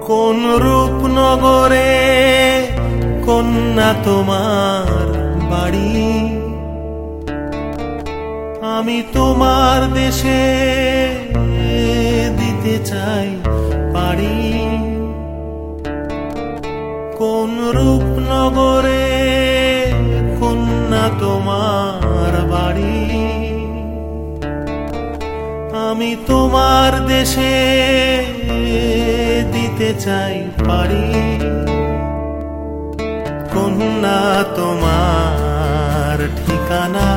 কোন রূপনগরে কন্যা তোমার বাড়ি? আমি তোমার দেশে দিতে চাই পারি। কোন রূপনগরে কন্যা তোমার বাড়ি? আমি তোমার দেশে দিতে চাই পারি। কন্যা তোমার ঠিকানা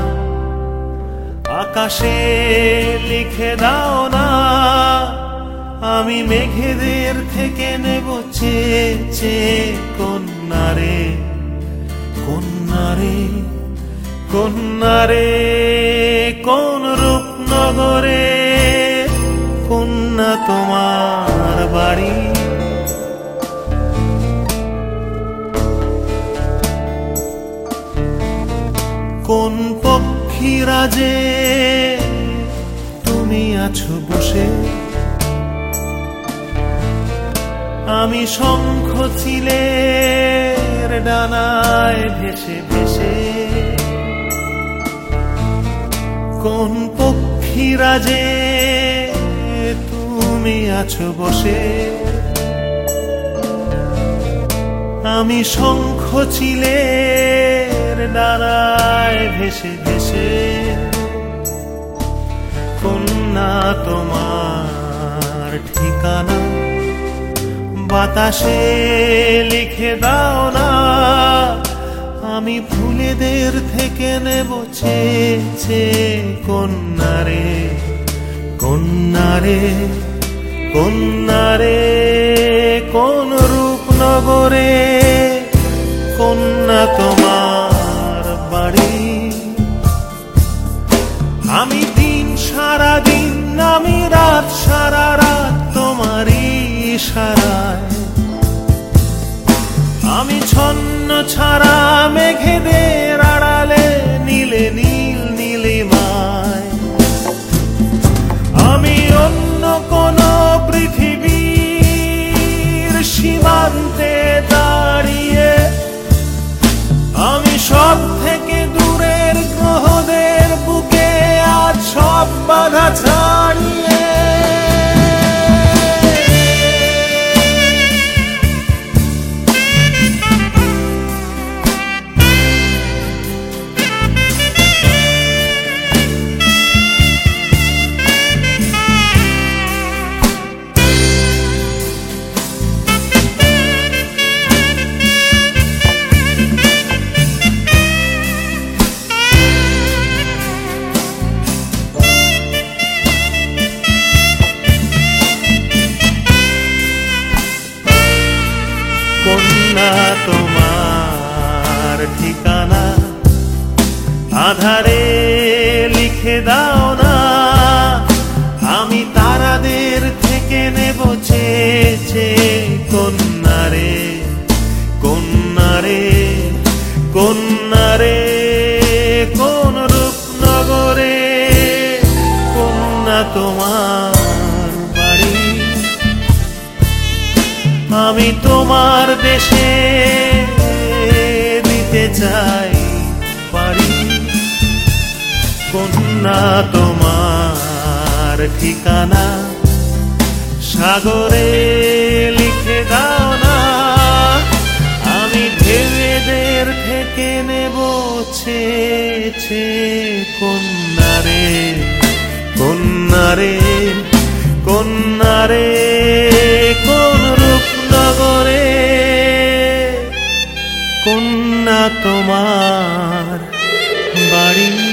আকাশে লিখে দাও না, আমি মেঘেদের থেকে নেব চেয়ে চেয়ে। কন্যারে কন্যারে কন্যারে, কোন রূপনগরে কন্যা তোমার বাড়ি? কোন পক্ষীরাজে তুমি আছো বসে? আমি শঙ্খ চিলের ডানায় ভেসে ভেসে। কোন পক্ষীরাজে তুমি আছো বসে? আমি শঙ্খ চিলের ডানায় ভেসে ভেসে। কন্যা তোমার ঠিকানা বাতাসে লিখে দাও না, আমি ফুলেদের থেকে নেব চেয়ে চেয়ে। কন্যারে কন্যারে কন্যারে, কোন রূপনগরে কন্যা তোমার বাড়ি? আমি দিন সারা দিন, আমি রাত সারা রাত তোমারই ইশারায়। আমি ছন্ন ছাড়া মেঘেদের আড়ালে নীলে নীল নীলিমায়। আমি অন্য কোন পৃথিবীর সীমান্তে দাঁড়িয়ে, আমি সব থেকে দূরের গ্রহদের বুকে আজ সব বাধা ছাড়িয়ে। কন্যা তোমার ঠিকানা আধারে লিখে দাও না, আমি তারাদের থেকে নেব চেয়ে চেয়ে। কন্যারে কন্যারে কন্যারে, কোন রূপনগরে কন্যা তোমার বাড়ি? আমি তোমার দেশে দিতে চাই পারি। কন্যা তোমার ঠিকানা সাগরে লিখে দাও না, আমি ঢেউদের থেকে নেব চেয়ে চেয়ে। কন্যারে কন্যারে কন্যারে, কোন রূপনগরে কন্যা তোমার বাড়ি?